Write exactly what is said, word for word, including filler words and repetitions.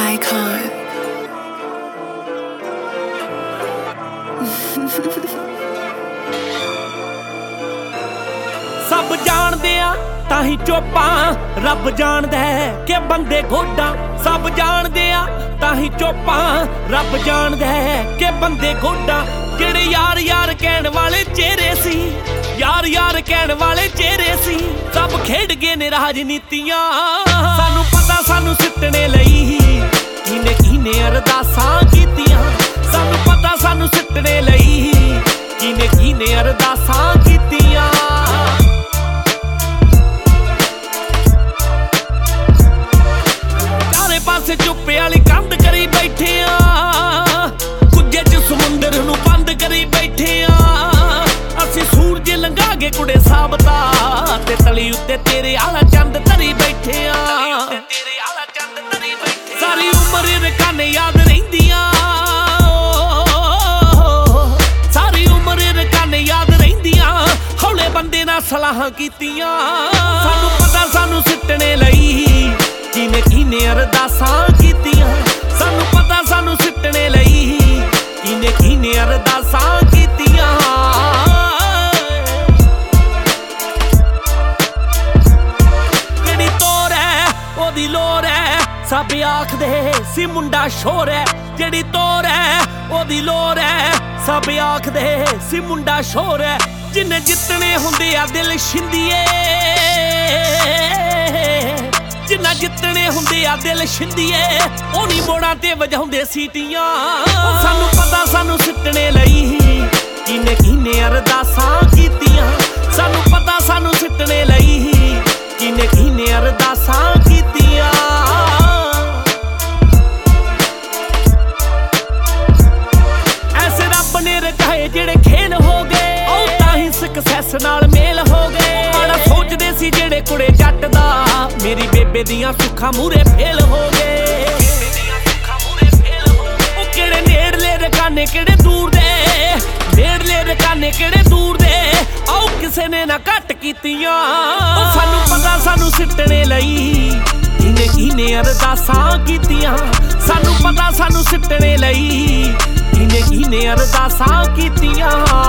icon. सब जाणदे आ ताही चुप्पां रब जाणदा है कि बंदे गोडा। सब जाणदे आ ताही चुप्पां रब जाणदा है कि बंदे गोडा। जेड़े यार यार कहण वाले चेहरे सी, यार यार कहण वाले चेहरे सी, सब खेड गए ने राजनीतियां। सानू पता सानू सिੱਟਣੇ ਲਈ किने किने अरदासां कीतियां। सानू पता सानू सिੱਟਣੇ ਲਈ किने किने अरदासां कीतियां। चारे पासे चुप्पे वाली कंध करी बैठे आ, कुझे च समुंदर नू बंद करी बैठे आ। असी सूरज लंघा गए कुड़े साबता, ते तली उत्ते तेरे आला चंद धरी बैठे आ। सारी उम्र रकाने याद रहिंदियां, सारी उम्र रकाने याद रहिंदियां। हौले बंदे नाल सलाहां कीतियां। सानू पता सानू सिੱਟਣੇ ਲਈ किने किने अरदासां कीतियां। सानू पता सानू सिੱਟਣੇ ਲਈ किने किने अरदासां कीतियां। जेड़ी तोर है ओदी लोर है, सब आखदे सी मुंडा शोर है। जेड़ी तोर है ओदी लोर है, सब आखदे सी मुंडा शोर है। जिन्ने जितने हुंदे आ दिल छिंदिए, जिन्ना जितने हुंदे आ दिल छिंदिए, ओनी मोड़ां ते वजाउंदे सीटियां। सानू पता सानू सिੱਟਣੇ ਲਈ किने किने अरदासां कीतियां। सानू पता सानू सिੱਟਣੇ ਲਈ किने किने अरदासां कीतियां। ऐसे रब ने रचाए जेड़े खेल हो गए, ओ ताही सक्सैस नाल मेल हो गए। बड़ा सोचदे सी जेड़े कुड़े जट दा, मेरी बेबे दियां सुखां मूरे फेल हो गए। ओ केड़े नेड़ले रकाने केड़े दूर दे, नेड़ले रकाने केड़े दूर दे, आओ किसे ने ना घट कीतियां। सानू पता सानू सिੱਟਣੇ ਲਈ किने किने अरदासां कीतियां। सानू पता सानू सिੱਟਣੇ ਲਈ किने किने अरदासां कीतियां।